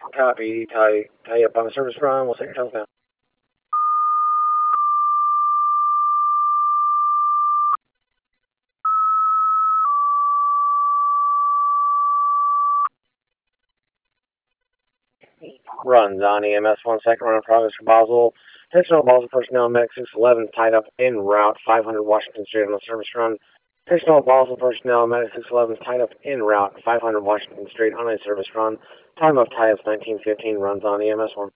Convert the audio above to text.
Copy. Tie you up on the service run. We'll set your tails down. Runs on EMS 1 second, run in progress for Boswell. Additional Boswell personnel, medic 611 tied up en route 500 Washington Street on the service run. Additional Boswell personnel, medic 611 tied up en route 500 Washington Street on a service run. Time of tie-ups 1915, runs on EMS 1.